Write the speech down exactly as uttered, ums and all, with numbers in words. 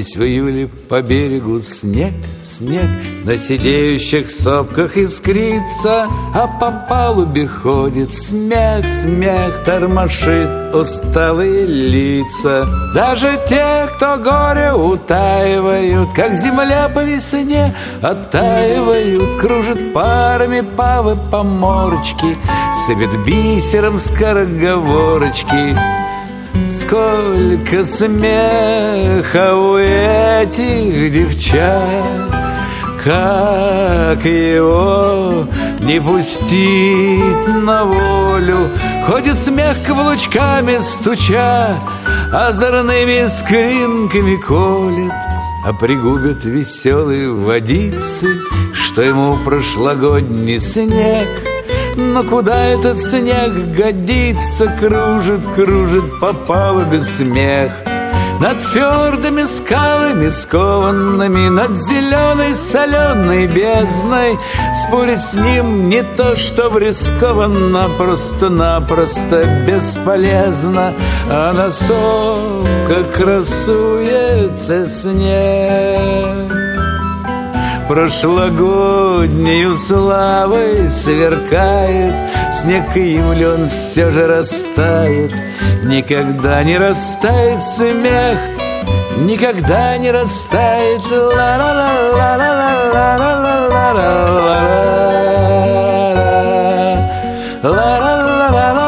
Здесь в июле по берегу снег, снег, на сидеющих сопках искрится, а по палубе ходит смех, смех, тормошит усталые лица. Даже те, кто горе утаивают, как земля по весне оттаивают, кружат парами павы поморочки, сыпят бисером скороговорочки. Сколько смеха у этих девчат, как его не пустить на волю? Ходит смех каблучками стуча, озорными скринками колет, а пригубят веселые водицы, что ему прошлогодний снег. Но куда этот снег годится? Кружит, кружит по палубе смех. Над твердыми скалами скованными, над зеленой соленой бездной. Спорить с ним не то что рискованно, просто-напросто бесполезно. А на сопках красуется снег. Прошлогоднею славой сверкает, снег июль все же растает. Никогда не растает смех, никогда не растает. Ла-ла-ла-ла-ла-ла-ла-ла-ла-ла-ла-ла-ла-ла-ла-ла.